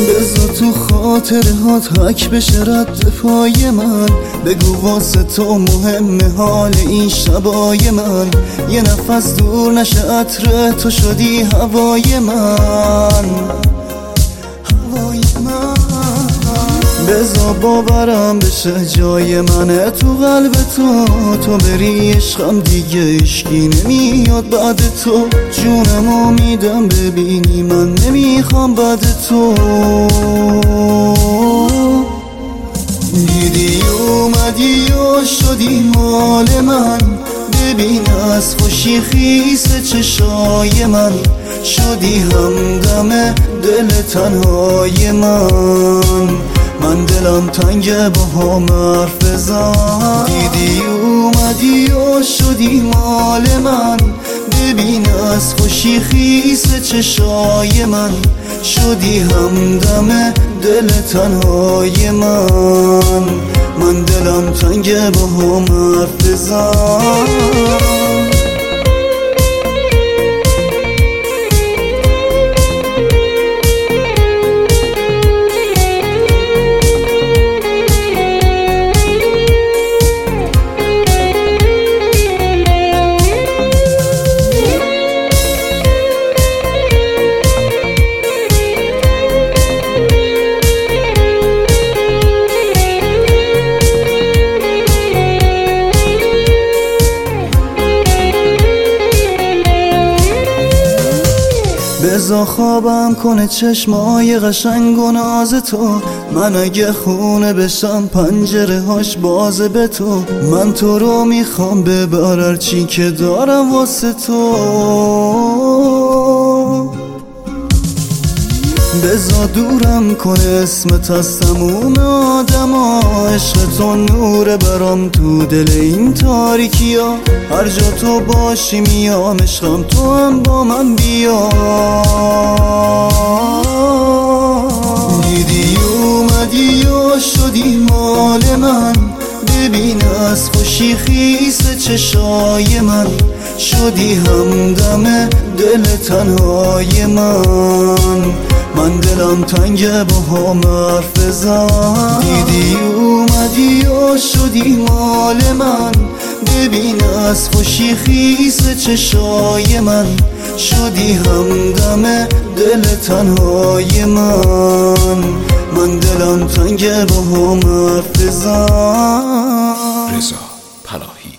بذار تو خاطرهات حک بشه رد پای من، بگو واسه تو مهمه حال این شبای من، یه نفس دور نشه عطر تو شدی هوای من. بذار باورم بشه جای منه تو قلب تو بری عشقم دیگه عشقی نمیاد بعد تو، جونمو میدم ببینی من نمیخوام بعد تو. دیدی اومدی و شدی مال من، ببین از خوشی خیس چشای من، شدی همدم دل تنهای من دلم تنگه با هم حرف بزن. دیدی اومدی و شدی مال من، ببین از خوشی خیس چشای من، شدی همدم دل تنهای من دلم تنگه با هم حرف بزن. بذار خوابم کنه چشمای قشنگ و ناز تو، من اگه خونه بشم پنجره هاش بازه به تو، من تو رو میخوام ببر هرچی که دارم واسه تو. بذار دورم کنه اسمت از تموم آدما، عشق تو نور برام تو دل این تاریکیا، هر جا تو باشی میام عشقم تو هم با من بیا. دیدی اومدی و شدی مال من، ببین از خوشی خیس چشای من، شدی همدم دل تنهای من دلم تنگه با هم حرف بزن. دیدی اومدی و شدی مال من، ببین از خوشی خیس چشای من، شدی همدم دل تنهای من دلم تنگه با هم حرف بزن. رضا پناهی.